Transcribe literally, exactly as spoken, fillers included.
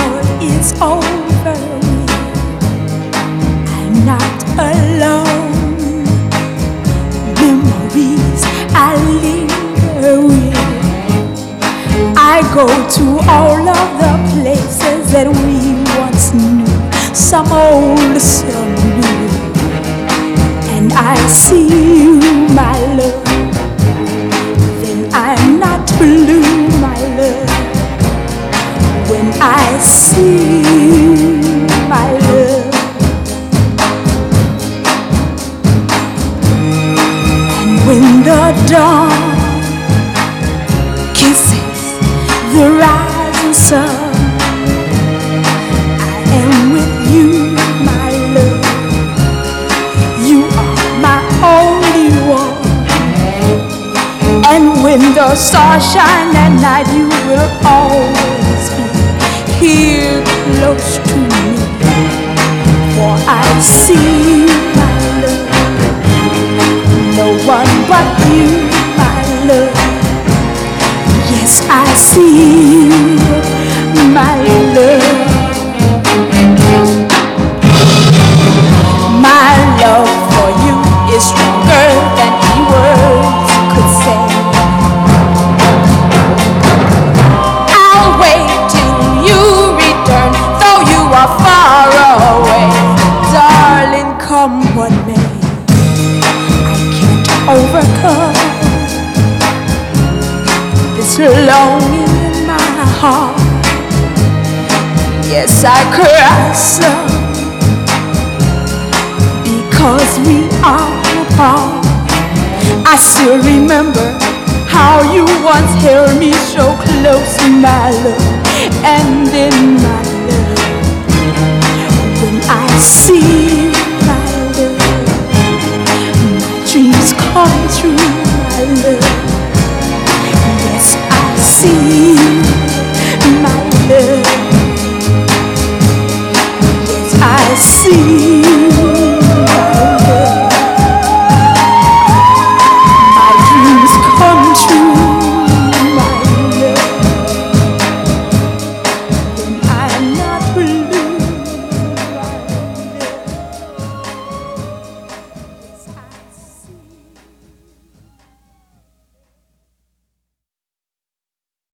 all is over with, I'm not alone. Memories I linger with, I go to all of the places that we once knew, some old, some new, and I see you, my love. Then I'm not blue, my love, when I see you, my love. And when the dawn kisses the rising sun, I am with you, my love. You are my only one. And when the stars shine at night, you will always be here close to me. For I see you, my love, no one but you, my love. Yes, I see you, my love. My love for you is stronger than any words could say. I'll wait till you return, though you are far away. Darling, come what may, I can't overcome this longing in my heart. Yes, I cry some, because we are apart. I still remember how you once held me so close, my love.